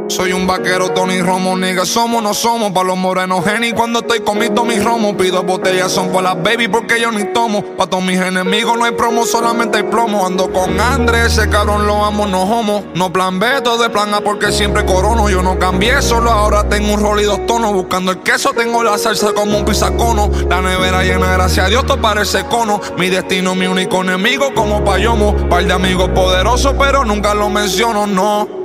Soy un vaquero, Tony Romo, nigga, somos, no somos. Pa' los morenos, Henny, cuando estoy comiendo mis romos. Pido botellas, son pa' las baby porque yo ni tomo. Pa' todos mis enemigos no hay promo, solamente hay plomo. Ando con Andrés, ese cabrón lo amo, no homo. No plan B, todo de plan A porque siempre corono. Yo no cambié, solo ahora tengo un rol y 2 tonos. Buscando el queso, tengo la salsa como un pizzacono. La nevera llena, gracias a Dios, todo parece cono. Mi destino, mi único enemigo como Payomo. Par de amigos poderosos, pero nunca lo menciono, no.